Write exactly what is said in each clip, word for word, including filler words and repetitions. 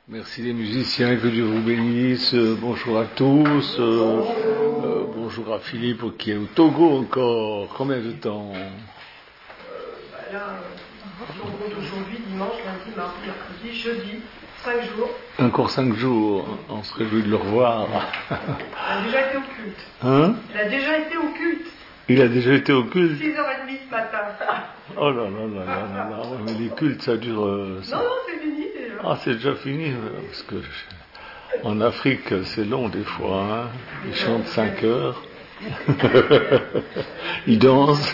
Merci les musiciens, que Dieu vous bénisse. Bonjour à tous. Euh, euh, bonjour à Philippe qui est au Togo encore. Combien de temps? euh, bah Là, si on compte aujourd'hui, dimanche, lundi, mardi, mercredi, jeudi, cinq jours. Encore cinq jours. On se réjouit de le revoir. Il a déjà été au culte. Hein? Il a déjà été au culte. Il a déjà été au culte? six heures trente ce matin. Oh là là là là là là. Mais les cultes, ça dure... Euh, ça... Non, non, c'est fini déjà. Ah, c'est déjà fini. Parce que en Afrique, c'est long des fois. Hein. Ils chantent cinq heures. Ils dansent.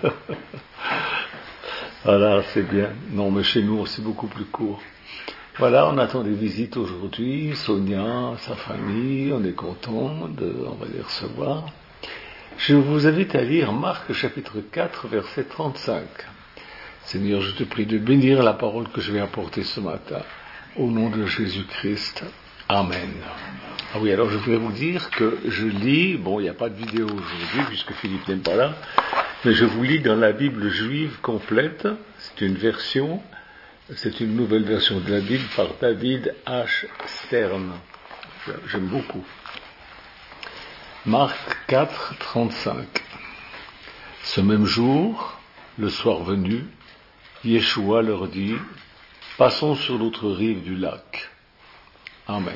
Voilà, c'est bien. Non, mais chez nous, c'est beaucoup plus court. Voilà, on attend des visites aujourd'hui. Sonia, sa famille, on est content de, on va les recevoir. Je vous invite à lire Marc chapitre quatre, verset trente-cinq. Seigneur, je te prie de bénir la parole que je vais apporter ce matin. Au nom de Jésus-Christ. Amen. Ah oui, alors je voudrais vous dire que je lis, bon, il n'y a pas de vidéo aujourd'hui puisque Philippe n'est pas là, mais je vous lis dans la Bible juive complète. C'est une version, c'est une nouvelle version de la Bible par David H. Stern. J'aime beaucoup. Marc quatre, trente-cinq. Ce même jour, le soir venu, Yeshua leur dit, passons sur l'autre rive du lac. Amen.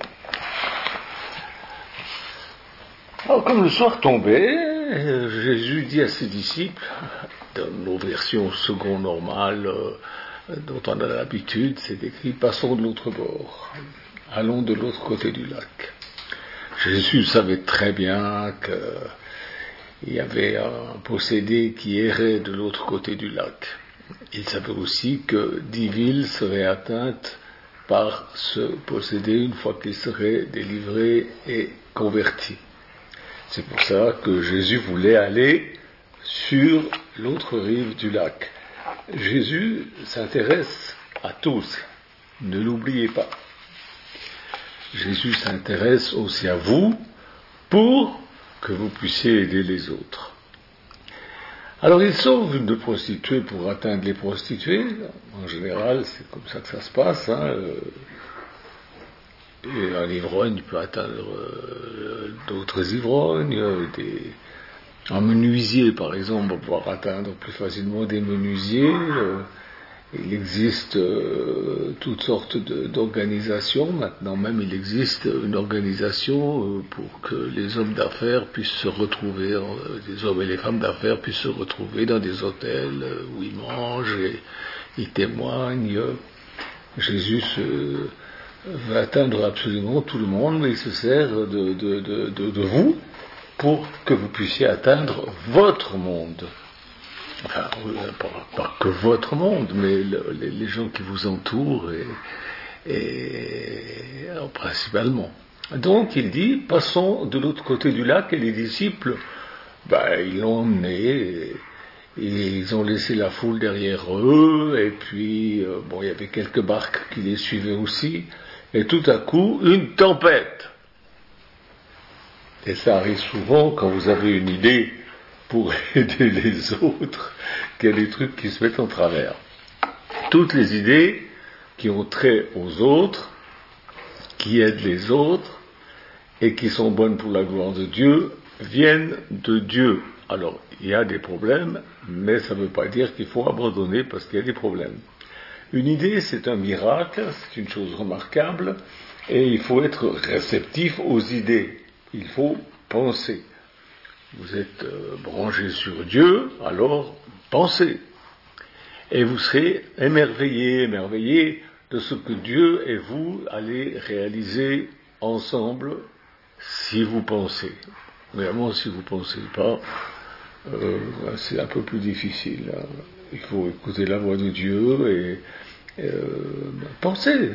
Alors, comme le soir tombait, Jésus dit à ses disciples, dans nos versions second normales, euh, dont on a l'habitude, c'est écrit, passons de l'autre bord, allons de l'autre côté du lac. Jésus savait très bien qu'il y avait un possédé qui errait de l'autre côté du lac. Il savait aussi que dix villes seraient atteintes par ce possédé une fois qu'il serait délivré et converti. C'est pour ça que Jésus voulait aller sur l'autre rive du lac. Jésus s'intéresse à tous, ne l'oubliez pas. Jésus s'intéresse aussi à vous pour que vous puissiez aider les autres. Alors il sauve une prostituée pour atteindre les prostituées. En général, c'est comme ça que ça se passe. Hein. Et un ivrogne peut atteindre euh, d'autres ivrognes. Des... Un menuisier, par exemple, va pouvoir atteindre plus facilement des menuisiers. Euh, Il existe euh, toutes sortes de, d'organisations. Maintenant même, il existe une organisation euh, pour que les hommes d'affaires puissent se retrouver, euh, les hommes et les femmes d'affaires puissent se retrouver dans des hôtels euh, où ils mangent et ils témoignent. Jésus se, veut atteindre absolument tout le monde, mais il se sert de, de, de, de, de vous pour que vous puissiez atteindre votre monde. Enfin, pas, pas que votre monde, mais le, les, les gens qui vous entourent, et, et alors, principalement. Donc, il dit, passons de l'autre côté du lac, et les disciples, ben, ils l'ont emmené, et, et ils ont laissé la foule derrière eux, et puis, euh, bon, il y avait quelques barques qui les suivaient aussi, et tout à coup, une tempête. Et ça arrive souvent quand vous avez une idée pour aider les autres, qu'il y a des trucs qui se mettent en travers. Toutes les idées qui ont trait aux autres, qui aident les autres, et qui sont bonnes pour la gloire de Dieu, viennent de Dieu. Alors, il y a des problèmes, mais ça ne veut pas dire qu'il faut abandonner parce qu'il y a des problèmes. Une idée, c'est un miracle, c'est une chose remarquable, et il faut être réceptif aux idées. Il faut penser. Vous êtes euh, branché sur Dieu, alors pensez. Et vous serez émerveillés, émerveillés de ce que Dieu et vous allez réaliser ensemble si vous pensez. Vraiment, si vous ne pensez pas, euh, c'est un peu plus difficile. Hein. Il faut écouter la voix de Dieu et euh, penser.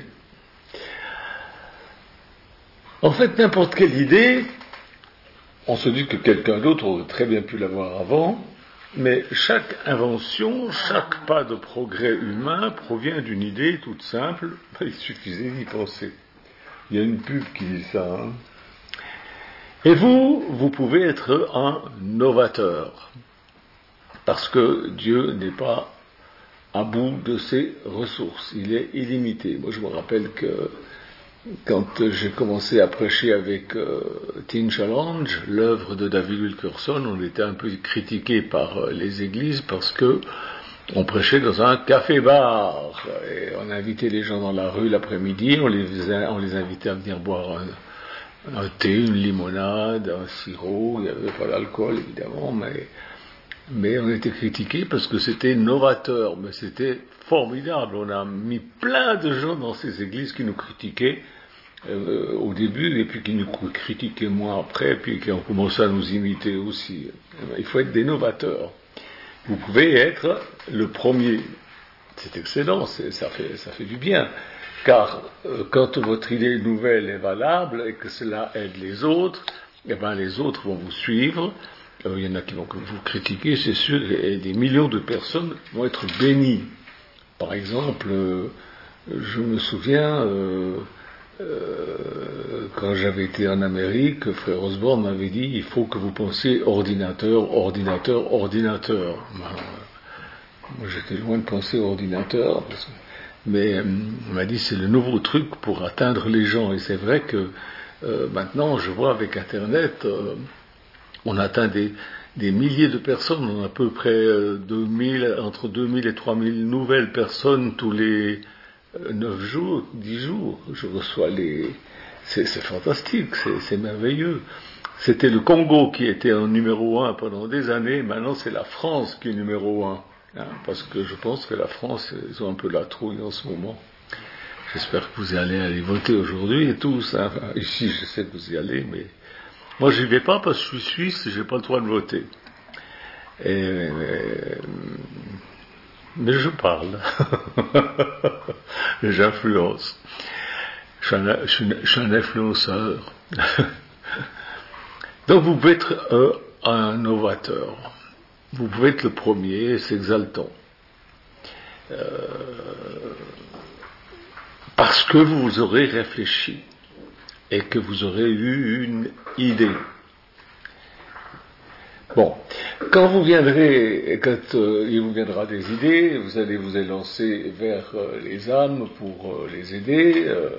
En fait, n'importe quelle idée, on se dit que quelqu'un d'autre aurait très bien pu l'avoir avant, mais chaque invention, chaque pas de progrès humain provient d'une idée toute simple, il suffisait d'y penser. Il y a une pub qui dit ça. Hein. Et vous, vous pouvez être un novateur, parce que Dieu n'est pas à bout de ses ressources. Il est illimité. Moi, je me rappelle que quand j'ai commencé à prêcher avec euh, Teen Challenge, l'œuvre de David Wilkerson, on était un peu critiqué par euh, les églises parce que on prêchait dans un café-bar et on invitait les gens dans la rue l'après-midi, on les, on les invitait à venir boire un, un thé, une limonade, un sirop. Il n'y avait pas d'alcool évidemment, mais mais on était critiqué parce que c'était novateur, mais c'était formidable. On a mis plein de gens dans ces églises qui nous critiquaient euh, au début, et puis qui nous critiquaient moins après, puis qui ont commencé à nous imiter aussi. Il faut être des novateurs. Vous pouvez être le premier. C'est excellent, c'est, ça, fait, ça fait du bien. Car euh, quand votre idée nouvelle est valable et que cela aide les autres, eh ben les autres vont vous suivre. Euh, il y en a qui vont vous critiquer, c'est sûr, et des millions de personnes vont être bénies. Par exemple, euh, je me souviens, euh, euh, quand j'avais été en Amérique, Frère Osborne m'avait dit, il faut que vous pensiez ordinateur, ordinateur, ordinateur. Ben, moi j'étais loin de penser ordinateur, parce que, mais euh, il m'a dit, c'est le nouveau truc pour atteindre les gens. Et c'est vrai que euh, maintenant, je vois avec Internet, euh, on atteint des, des milliers de personnes, on a à peu près euh, deux mille, entre deux mille et trois mille nouvelles personnes tous les euh, neuf jours, dix jours. Je reçois les... C'est, c'est fantastique, c'est, c'est merveilleux. C'était le Congo qui était en numéro un pendant des années, maintenant c'est la France qui est numéro un. Hein, parce que je pense que la France, ils ont un peu la trouille en ce moment. J'espère que vous allez aller voter aujourd'hui et tous. Hein. Enfin, ici, je sais que vous y allez, mais... Moi, j'y vais pas parce que je suis suisse et j'ai pas le droit de voter. Et, mais, mais je parle. Et j'influence. Je suis un, je suis un, je suis un influenceur. Donc, vous pouvez être euh, un novateur. Vous pouvez être le premier, c'est exaltant. Euh, parce que vous aurez réfléchi. Et que vous aurez eu une idée. Bon, quand vous viendrez, quand euh, il vous viendra des idées, vous allez vous élancer vers euh, les âmes pour euh, les aider, euh,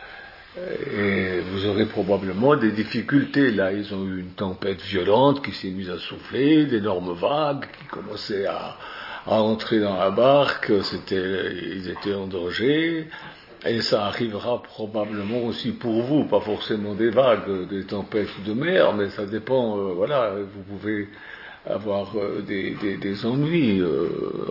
et vous aurez probablement des difficultés. Là, ils ont eu une tempête violente qui s'est mise à souffler, d'énormes vagues qui commençaient à, à entrer dans la barque, c'était, ils étaient en danger. Et ça arrivera probablement aussi pour vous, pas forcément des vagues, des tempêtes de mer, mais ça dépend, euh, voilà, vous pouvez avoir euh, des, des, des ennuis. Euh,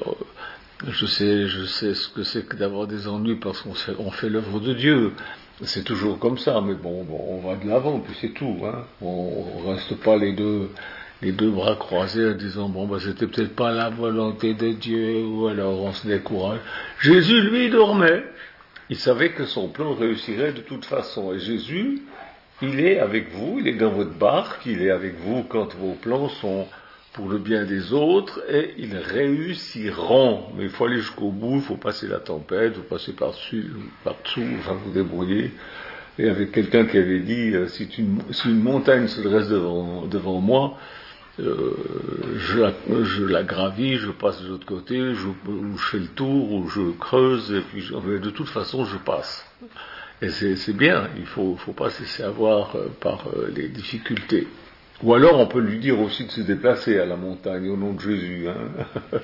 je sais, je sais ce que c'est que d'avoir des ennuis parce qu'on fait, on fait l'œuvre de Dieu. C'est toujours comme ça, mais bon, bon on va de l'avant, puis c'est tout, hein. On, on reste pas les deux, les deux bras croisés en disant, bon, bah, c'était peut-être pas la volonté de Dieu, ou alors on se décourage. Jésus, lui, dormait. Il savait que son plan réussirait de toute façon. Et Jésus, il est avec vous, il est dans votre barque, il est avec vous quand vos plans sont pour le bien des autres, et ils réussiront. Mais il faut aller jusqu'au bout, il faut passer la tempête, il faut passer par-dessus, par-dessous, enfin vous débrouiller. Et avec quelqu'un qui avait dit, euh, si, une, si une montagne se dresse devant, devant moi, Euh, je, la, je la gravis, je passe de l'autre côté, je, ou je fais le tour, ou je creuse, et puis je, de toute façon je passe. Et c'est, c'est bien, il faut, faut pas se laisser avoir euh, par euh, les difficultés. Ou alors on peut lui dire aussi de se déplacer à la montagne au nom de Jésus. Hein.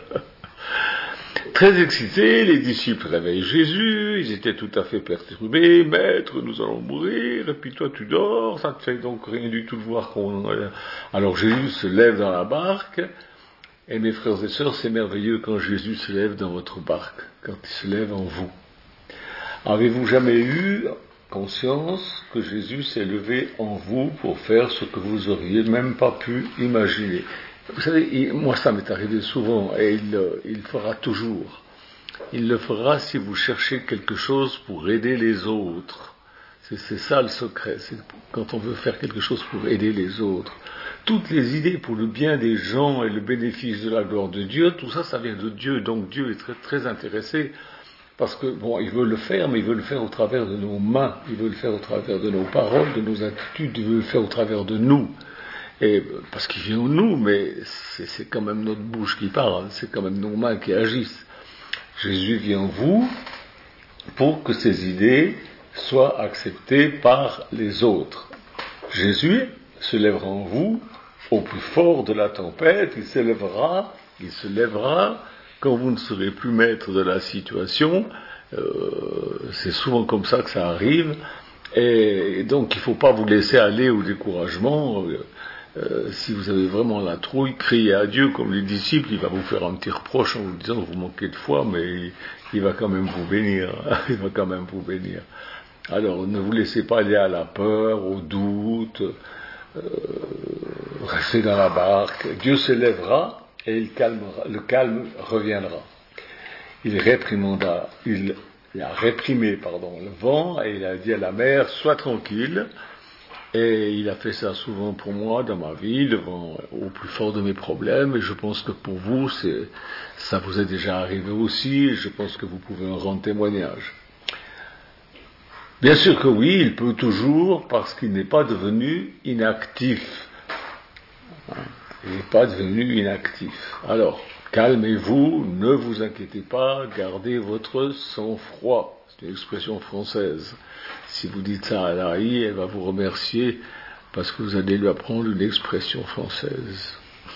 Très excités, les disciples réveillent Jésus, ils étaient tout à fait perturbés, maître, nous allons mourir, et puis toi tu dors, ça te fait donc rien du tout de voir qu'on... Alors Jésus se lève dans la barque, et mes frères et sœurs, c'est merveilleux quand Jésus se lève dans votre barque, quand il se lève en vous. Avez-vous jamais eu conscience que Jésus s'est levé en vous pour faire ce que vous auriez même pas pu imaginer? Vous savez, il, moi ça m'est arrivé souvent, et il, il le fera toujours. Il le fera si vous cherchez quelque chose pour aider les autres. C'est, c'est ça le secret, c'est quand on veut faire quelque chose pour aider les autres. Toutes les idées pour le bien des gens et le bénéfice de la gloire de Dieu, tout ça, ça vient de Dieu. Donc Dieu est très, très intéressé, parce que, bon, il veut le faire, mais il veut le faire au travers de nos mains, il veut le faire au travers de nos paroles, de nos attitudes, il veut le faire au travers de nous. Et parce qu'il vient en nous, mais c'est, c'est quand même notre bouche qui parle, c'est quand même nos mains qui agissent. Jésus vit en vous pour que ces idées soient acceptées par les autres. Jésus se lèvera en vous au plus fort de la tempête, il se lèvera, il se lèvera quand vous ne serez plus maître de la situation. Euh, c'est souvent comme ça que ça arrive, et donc il ne faut pas vous laisser aller au découragement. Euh, si vous avez vraiment la trouille, criez à Dieu comme les disciples, il va vous faire un petit reproche en vous disant que vous manquez de foi, mais il, il va quand même vous bénir, il va quand même vous bénir. Alors ne vous laissez pas aller à la peur, au doute, euh, restez dans la barque, Dieu se lèvera et il calmera, le calme reviendra. Il réprimanda, il, il a réprimé pardon, le vent et il a dit à la mer, sois tranquille. Et il a fait ça souvent pour moi dans ma vie, devant, au plus fort de mes problèmes, et je pense que pour vous, c'est, ça vous est déjà arrivé aussi, et je pense que vous pouvez en rendre témoignage. Bien sûr que oui, il peut toujours, parce qu'il n'est pas devenu inactif. Il n'est pas devenu inactif. Alors, calmez-vous, ne vous inquiétez pas, gardez votre sang-froid. C'est une expression française. Si vous dites ça à Larry, elle va vous remercier parce que vous allez lui apprendre une expression française.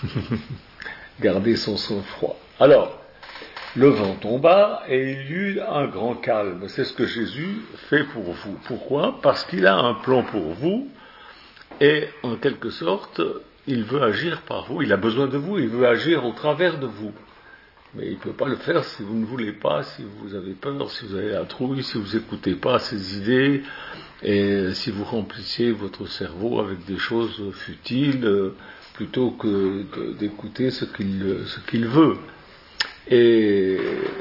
Gardez son sang-froid. Alors, le vent tomba et il y eut un grand calme. C'est ce que Jésus fait pour vous. Pourquoi ? Parce qu'il a un plan pour vous et, en quelque sorte, il veut agir par vous. Il a besoin de vous, il veut agir au travers de vous. Mais il ne peut pas le faire si vous ne voulez pas, si vous avez peur, si vous avez la trouille, si vous n'écoutez pas ces idées, et si vous remplissiez votre cerveau avec des choses futiles, euh, plutôt que de, d'écouter ce qu'il, ce qu'il veut. Et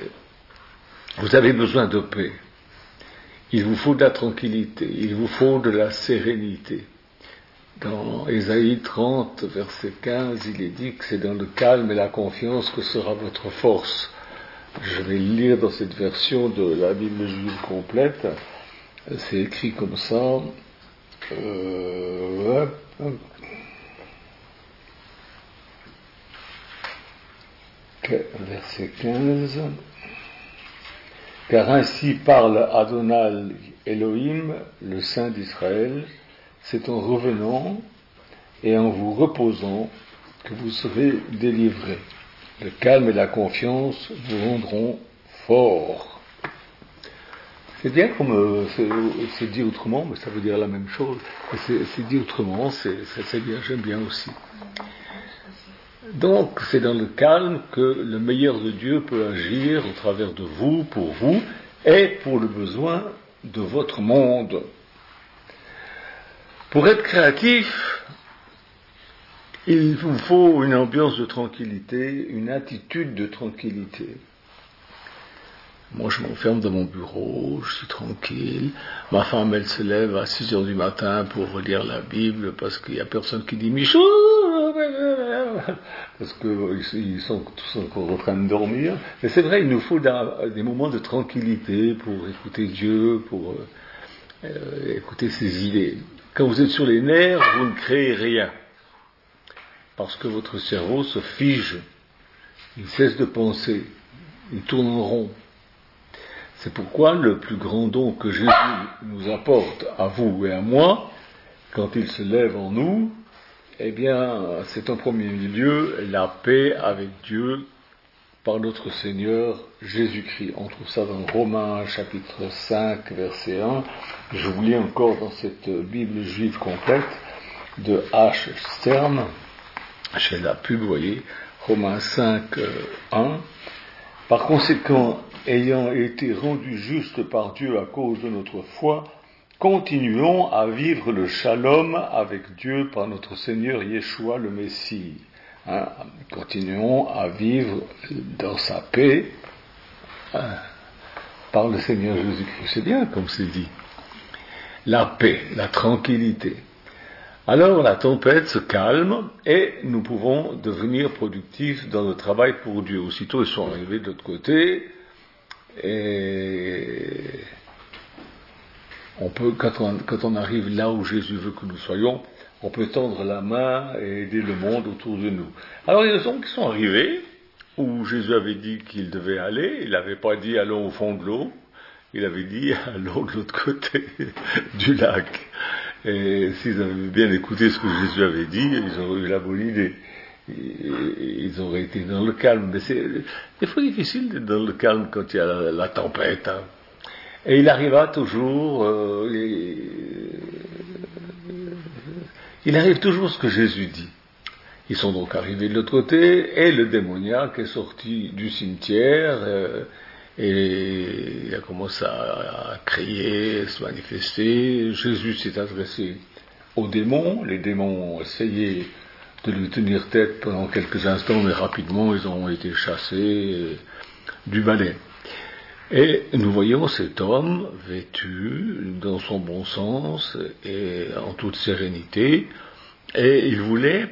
vous avez besoin de paix. Il vous faut de la tranquillité, il vous faut de la sérénité. Dans Ésaïe trente, verset quinze, il est dit que c'est dans le calme et la confiance que sera votre force. Je vais le lire dans cette version de la Bible juive complète. C'est écrit comme ça. Euh, verset quinze. Car ainsi parle Adonai Elohim, le Saint d'Israël, c'est en revenant et en vous reposant que vous serez délivrés. Le calme et la confiance vous rendront forts. C'est bien comme euh, c'est, c'est dit autrement, mais ça veut dire la même chose. C'est, c'est dit autrement, c'est, c'est, c'est bien, j'aime bien aussi. Donc, c'est dans le calme que le meilleur de Dieu peut agir au travers de vous, pour vous, et pour le besoin de votre monde. Pour être créatif, il vous faut une ambiance de tranquillité, une attitude de tranquillité. Moi, je m'enferme dans mon bureau, je suis tranquille. Ma femme, elle se lève à six heures du matin pour relire la Bible parce qu'il n'y a personne qui dit « Michou !» parce qu'ils sont tous encore en train de dormir. Mais c'est vrai, il nous faut des moments de tranquillité pour écouter Dieu, pour euh, écouter ses idées. Quand vous êtes sur les nerfs, vous ne créez rien. Parce que votre cerveau se fige. Il cesse de penser. Il tourne en rond. C'est pourquoi le plus grand don que Jésus nous apporte à vous et à moi, quand il se lève en nous, eh bien, c'est en premier lieu la paix avec Dieu par notre Seigneur Jésus-Christ. On trouve ça dans Romains chapitre cinq, verset un. Je vous lis encore dans cette Bible juive complète de H. Stern. Je la pub, vous voyez, Romains cinq, un. Par conséquent, ayant été rendus justes par Dieu à cause de notre foi, continuons à vivre le shalom avec Dieu par notre Seigneur Yeshua le Messie. Hein, continuons à vivre dans sa paix hein, par le Seigneur Jésus-Christ. C'est bien comme c'est dit. La paix, la tranquillité. Alors la tempête se calme et nous pouvons devenir productifs dans le travail pour Dieu. Aussitôt ils sont arrivés de l'autre côté et on peut, quand on, quand on arrive là où Jésus veut que nous soyons, on peut tendre la main et aider le monde autour de nous. Alors il y a des hommes qui sont arrivés où Jésus avait dit qu'il devait aller. Il n'avait pas dit allons au fond de l'eau, il avait dit allons de l'autre côté du lac. Et s'ils avaient bien écouté ce que Jésus avait dit, ils auraient eu la bonne idée. Ils auraient été dans le calme. Mais c'est des fois difficile d'être dans le calme quand il y a la, la tempête. Hein. Et il arriva toujours, euh, il, il arrive toujours ce que Jésus dit. Ils sont donc arrivés de l'autre côté, et le démoniaque est sorti du cimetière, euh, et il a commencé à, à crier, à se manifester. Jésus s'est adressé aux démons, les démons ont essayé de lui tenir tête pendant quelques instants, mais rapidement ils ont été chassés du balai. Et nous voyons cet homme vêtu dans son bon sens et en toute sérénité, et il voulait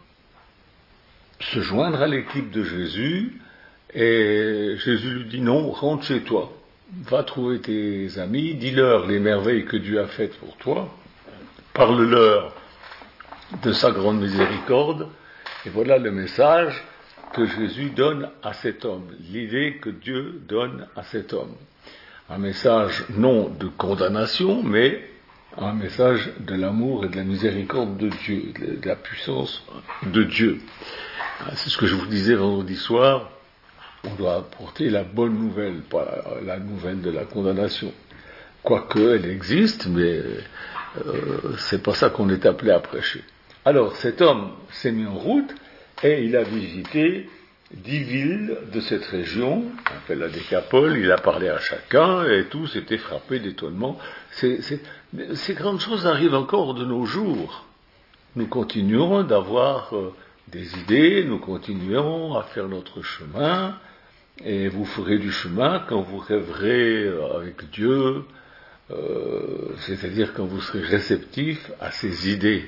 se joindre à l'équipe de Jésus, et Jésus lui dit non, rentre chez toi, va trouver tes amis, dis-leur les merveilles que Dieu a faites pour toi, parle-leur de sa grande miséricorde, et voilà le message que Jésus donne à cet homme, l'idée que Dieu donne à cet homme. Un message non de condamnation, mais un message de l'amour et de la miséricorde de Dieu, de la puissance de Dieu. C'est ce que je vous disais vendredi soir, on doit apporter la bonne nouvelle, pas la nouvelle de la condamnation. Quoique elle existe, mais euh, c'est pas ça qu'on est appelé à prêcher. Alors cet homme s'est mis en route, et il a visité dix villes de cette région, on appelle la Décapole, il a parlé à chacun, et tous étaient frappés d'étonnement. C'est, c'est, ces grandes choses arrivent encore de nos jours. Nous continuons d'avoir euh, des idées, nous continuons à faire notre chemin, et vous ferez du chemin quand vous rêverez avec Dieu, euh, c'est-à-dire quand vous serez réceptif à ses idées.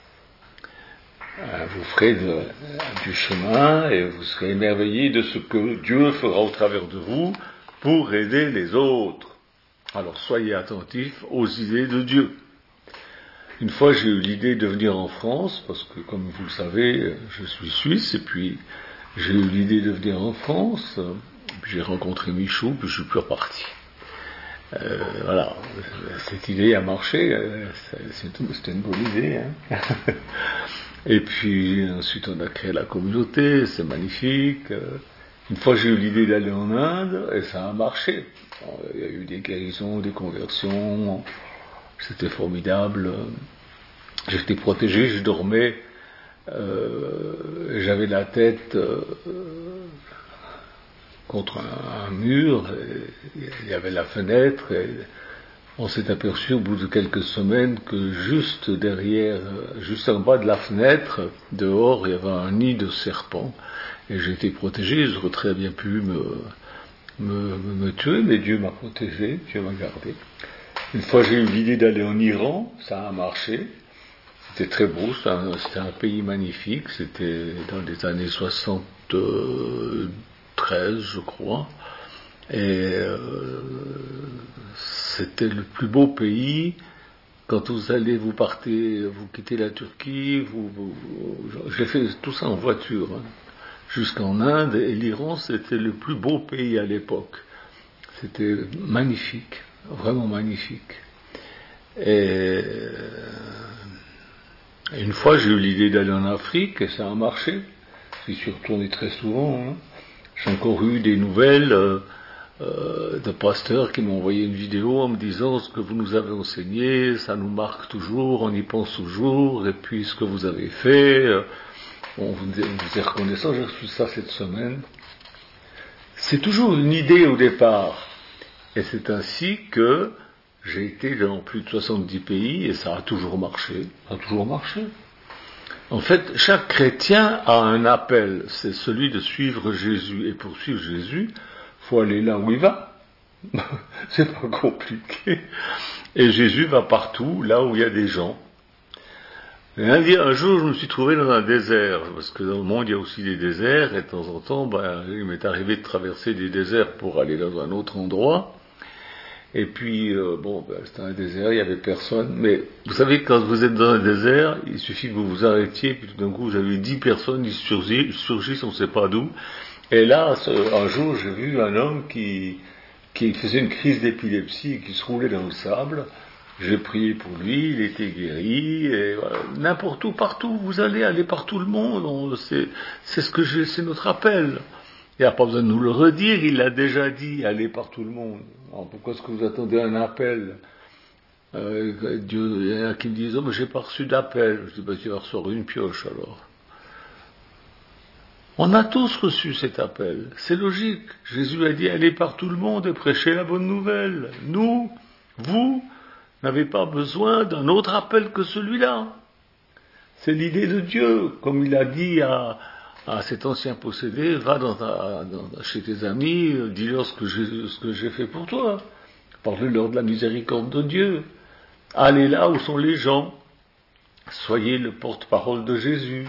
Vous ferez de, du chemin et vous serez émerveillés de ce que Dieu fera au travers de vous pour aider les autres. Alors soyez attentifs aux idées de Dieu. Une fois j'ai eu l'idée de venir en France, parce que comme vous le savez, je suis suisse, et puis j'ai eu l'idée de venir en France, puis j'ai rencontré Michou, puis je suis plus reparti. Euh, voilà, cette idée a marché, c'était une bonne idée. Hein. Et puis ensuite on a créé la communauté, c'est magnifique. Une fois j'ai eu l'idée d'aller en Inde, et ça a marché. Il y a eu des guérisons, des conversions, c'était formidable. J'étais protégé, je dormais, euh, j'avais la tête euh, contre un, un mur, il y avait la fenêtre, et on s'est aperçu au bout de quelques semaines que juste derrière, juste en bas de la fenêtre, dehors, il y avait un nid de serpents, et j'ai été protégé, j'aurais très bien pu me, me, me tuer, mais Dieu m'a protégé, Dieu m'a gardé. Une fois j'ai eu l'idée d'aller en Iran, ça a marché, c'était très beau, c'était un, c'était un pays magnifique, c'était dans les années soixante-treize, je crois, et euh, c'était le plus beau pays. Quand vous allez, vous partez, vous quittez la Turquie, vous, vous, vous j'ai fait tout ça en voiture, hein, jusqu'en Inde, et l'Iran c'était le plus beau pays à l'époque. C'était magnifique, vraiment magnifique. Et, et une fois j'ai eu l'idée d'aller en Afrique, et ça a marché. J'y suis retourné très souvent. Hein. J'ai encore eu des nouvelles euh, euh, de pasteurs qui m'ont envoyé une vidéo en me disant ce que vous nous avez enseigné, ça nous marque toujours, on y pense toujours, et puis ce que vous avez fait, euh, on vous, vous est reconnaissant. J'ai reçu ça cette semaine. C'est toujours une idée au départ, et c'est ainsi que j'ai été dans plus de soixante-dix pays, et ça a toujours marché, ça a toujours marché. En fait, chaque chrétien a un appel, c'est celui de suivre Jésus. Et pour suivre Jésus, il faut aller là où il va. C'est pas compliqué. Et Jésus va partout, là où il y a des gens. Et un, un jour, je me suis trouvé dans un désert, parce que dans le monde, il y a aussi des déserts, et de temps en temps, ben, il m'est arrivé de traverser des déserts pour aller dans un autre endroit. Et puis, euh, bon, ben, c'était un désert, il n'y avait personne. Mais vous savez, quand vous êtes dans un désert, il suffit que vous vous arrêtiez, puis tout d'un coup, vous avez dix personnes, ils surgissent, surgissent on ne sait pas d'où. Et là, un jour, j'ai vu un homme qui, qui faisait une crise d'épilepsie, qui se roulait dans le sable. J'ai prié pour lui, il était guéri, et voilà. N'importe où, partout où vous allez, allez par tout le monde, on, c'est, c'est ce que j'ai, c'est notre appel. Il n'y a pas besoin de nous le redire, il l'a déjà dit, allez par tout le monde. Alors pourquoi est-ce que vous attendez un appel? euh, Dieu, il y en a qui me disent, oh mais j'ai pas reçu d'appel. Je dis, bah tu vas recevoir une pioche alors. On a tous reçu cet appel, c'est logique. Jésus a dit, allez par tout le monde et prêchez la bonne nouvelle. Nous, vous, n'avez pas besoin d'un autre appel que celui-là. C'est l'idée de Dieu, comme il a dit à, à cet ancien possédé, va dans ta, dans, chez tes amis, dis-leur ce que j'ai, ce que j'ai fait pour toi. Parle-leur de la miséricorde de Dieu. Allez là où sont les gens. Soyez le porte-parole de Jésus.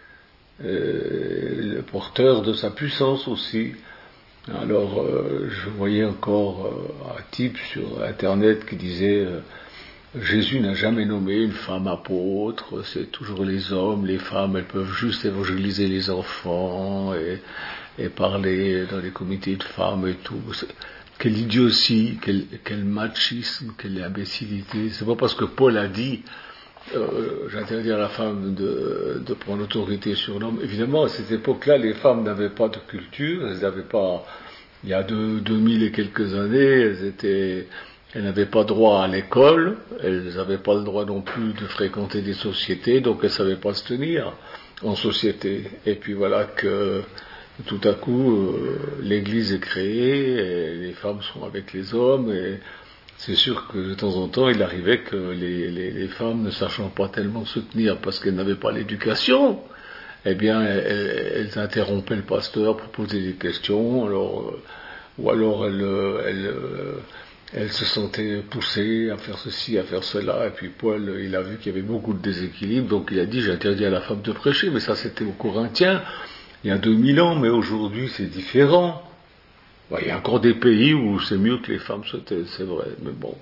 Euh, le porteur de sa puissance aussi. Alors, euh, je voyais encore euh, un type sur Internet qui disait euh, Jésus n'a jamais nommé une femme apôtre, c'est toujours les hommes, les femmes, elles peuvent juste évangéliser les enfants et, et parler dans les comités de femmes et tout. C'est, quelle idiotie, quel, quel machisme, quelle imbécilité. C'est pas parce que Paul a dit Euh, j'interdis à la femme de, de prendre l'autorité sur l'homme. Évidemment, à cette époque-là, les femmes n'avaient pas de culture, elles n'avaient pas, il y a deux, deux mille et quelques années, elles étaient, elles n'avaient pas droit à l'école, elles n'avaient pas le droit non plus de fréquenter des sociétés, donc elles ne savaient pas se tenir en société. Et puis voilà que tout à coup, euh, l'Église est créée, et les femmes sont avec les hommes, et c'est sûr que de temps en temps, il arrivait que les, les, les femmes, ne sachant pas tellement se tenir parce qu'elles n'avaient pas l'éducation, eh bien, elles, elles interrompaient le pasteur pour poser des questions, alors, euh, ou alors elles, elles, elles se sentaient poussées à faire ceci, à faire cela, et puis Paul, il a vu qu'il y avait beaucoup de déséquilibre, donc il a dit, j'interdis à la femme de prêcher, mais ça c'était aux Corinthiens, il y a deux mille ans, mais aujourd'hui c'est différent. Il y a encore des pays où c'est mieux que les femmes se taisent, c'est vrai, mais bon.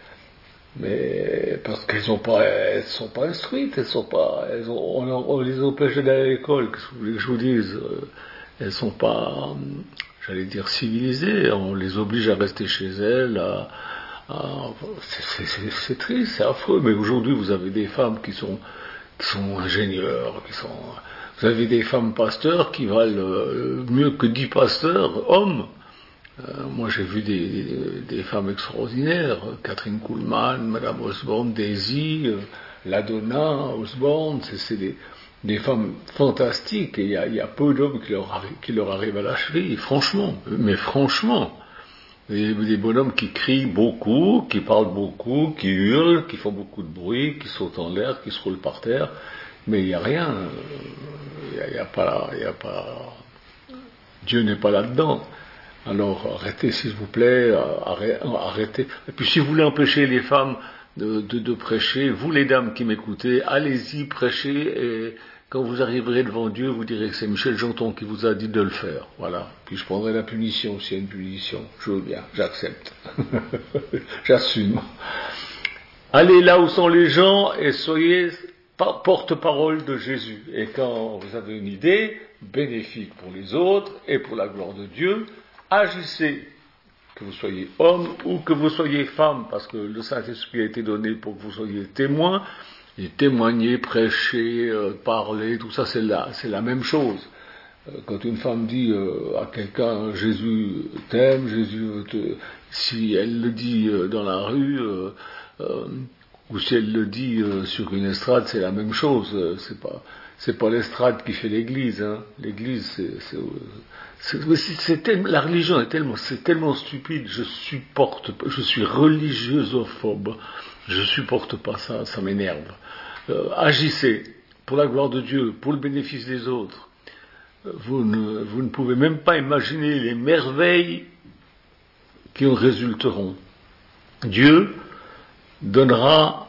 Mais parce qu'elles sont pas, elles sont pas instruites, elles sont pas, elles ont, on, on les empêche d'aller à l'école. Qu'est-ce que vous voulez que je vous dise? Elles sont pas, j'allais dire civilisées. On les oblige à rester chez elles. À, à, c'est, c'est, c'est triste, c'est affreux. Mais aujourd'hui, vous avez des femmes qui sont, qui sont ingénieurs, qui sont. Vous avez des femmes pasteurs qui valent mieux que dix pasteurs hommes. Euh, moi j'ai vu des, des, des femmes extraordinaires, Catherine Kuhlman, Madame Osborne, Daisy, euh, Ladonna, Osborne, c'est, c'est des, des femmes fantastiques, et il y a, y a peu d'hommes qui leur, arri- qui leur arrivent à la cheville, franchement, mais franchement. Des, des bonhommes qui crient beaucoup, qui parlent beaucoup, qui hurlent, qui font beaucoup de bruit, qui sautent en l'air, qui se roulent par terre, mais il n'y a rien, il n'y a, y a pas, y a pas, Dieu n'est pas là-dedans. Alors arrêtez s'il vous plaît, arrêtez. Et puis si vous voulez empêcher les femmes de, de, de prêcher, vous les dames qui m'écoutez, allez-y, prêchez, et quand vous arriverez devant Dieu, vous direz que c'est Michel Janton qui vous a dit de le faire. Voilà. Puis je prendrai la punition s'il y a une punition. Je veux bien, j'accepte. J'assume. Allez là où sont les gens et soyez porte-parole de Jésus. Et quand vous avez une idée bénéfique pour les autres et pour la gloire de Dieu, agissez, que vous soyez homme ou que vous soyez femme, parce que le Saint-Esprit a été donné pour que vous soyez témoins, et témoigner, prêcher, euh, parler, tout ça c'est la, c'est la même chose. Euh, quand une femme dit euh, à quelqu'un Jésus t'aime, Jésus te... si elle le dit euh, dans la rue, euh, euh, ou si elle le dit euh, sur une estrade, c'est la même chose. Euh, c'est pas, c'est pas l'estrade qui fait l'église, hein. L'église, c'est, c'est, c'est, c'est, c'est tellement, la religion est tellement, c'est tellement stupide. Je supporte, je suis religieuxophobe. Je supporte pas ça, ça m'énerve. Euh, agissez pour la gloire de Dieu, pour le bénéfice des autres. Vous ne, vous ne pouvez même pas imaginer les merveilles qui en résulteront. Dieu donnera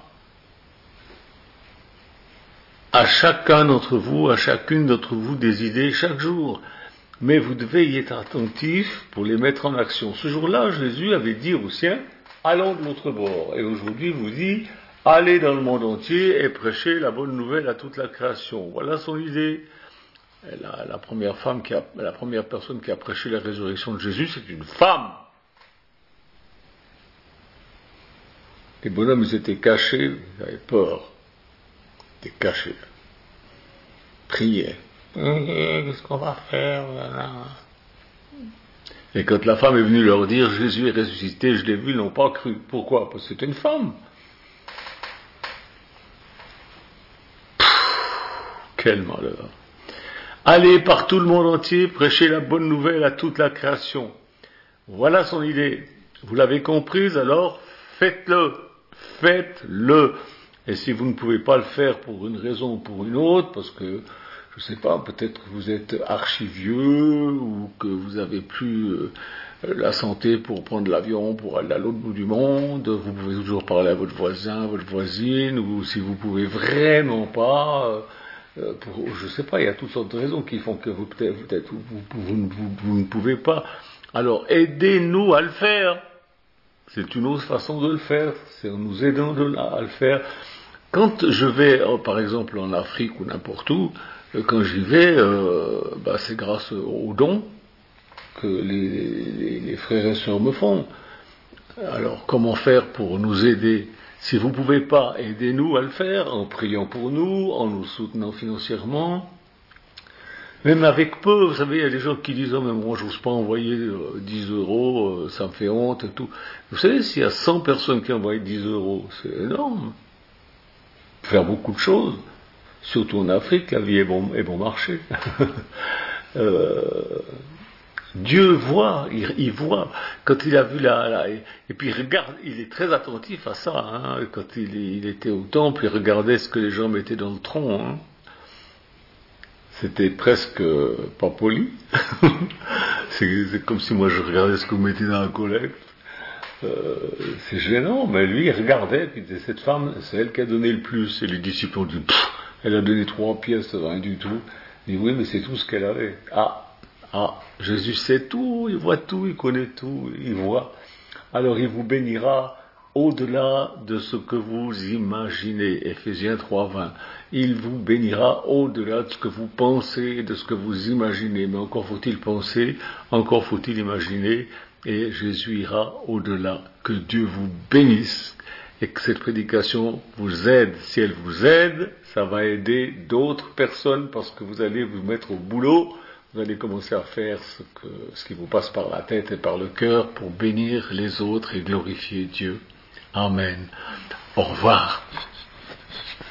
à chacun d'entre vous, à chacune d'entre vous des idées chaque jour. Mais vous devez y être attentif pour les mettre en action. Ce jour-là, Jésus avait dit aux siens, allons de l'autre bord. Et aujourd'hui, il vous dit, allez dans le monde entier et prêchez la bonne nouvelle à toute la création. Voilà son idée. la, la première femme qui a, la première personne qui a prêché la résurrection de Jésus, c'est une femme. Les bonhommes, ils étaient cachés, ils avaient peur. Ils étaient cachés. Priaient. Qu'est-ce qu'on va faire? Et quand la femme est venue leur dire, Jésus est ressuscité, je l'ai vu, ils n'ont pas cru. Pourquoi? Parce que c'était une femme. Quel malheur. Allez par tout le monde entier, prêchez la bonne nouvelle à toute la création. Voilà son idée. Vous l'avez comprise, alors faites-le. Faites-le. Et si vous ne pouvez pas le faire pour une raison ou pour une autre, parce que, je ne sais pas, peut-être que vous êtes archi-vieux, ou que vous avez plus euh, la santé pour prendre l'avion, pour aller à l'autre bout du monde, vous pouvez toujours parler à votre voisin, votre voisine, ou si vous pouvez vraiment pas... Euh, Euh, pour, je ne sais pas, il y a toutes sortes de raisons qui font que vous, peut-être, peut-être, vous, vous, vous, vous, vous ne pouvez pas. Alors, aidez-nous à le faire. C'est une autre façon de le faire. C'est en nous aidant de, à le faire. Quand je vais, euh, par exemple, en Afrique ou n'importe où, euh, quand j'y vais, euh, bah, c'est grâce aux dons que les, les, les frères et sœurs me font. Alors, comment faire pour nous aider? Si vous ne pouvez pas, aidez-nous à le faire, en priant pour nous, en nous soutenant financièrement. Même avec peu, vous savez, il y a des gens qui disent « Oh, mais moi, je n'ose pas envoyer euh, dix euros, euh, ça me fait honte et tout. » Vous savez, s'il y a cent personnes qui envoient dix euros, c'est énorme. Faire beaucoup de choses. Surtout en Afrique, la vie est bon, est bon marché. euh... Dieu voit, il, il voit, quand il a vu la, la et, et puis il regarde, il est très attentif à ça, hein, quand il, il était au temple, il regardait ce que les gens mettaient dans le tronc, hein. C'était presque pas poli, c'est, c'est comme si moi je regardais ce que vous mettez dans la collecte, euh, c'est gênant, mais lui il regardait, puis il disait, cette femme, c'est elle qui a donné le plus, et les disciples ont dit, elle a donné trois pièces, rien du tout, il dit, oui, mais c'est tout ce qu'elle avait, ah, Ah, Jésus sait tout, il voit tout, il connaît tout, il voit. Alors il vous bénira au-delà de ce que vous imaginez. Éphésiens trois vingt. Il vous bénira au-delà de ce que vous pensez, de ce que vous imaginez. Mais encore faut-il penser, encore faut-il imaginer, et Jésus ira au-delà. Que Dieu vous bénisse et que cette prédication vous aide. Si elle vous aide, ça va aider d'autres personnes parce que vous allez vous mettre au boulot. Vous allez commencer à faire ce, que, ce qui vous passe par la tête et par le cœur pour bénir les autres et glorifier Dieu. Amen. Au revoir.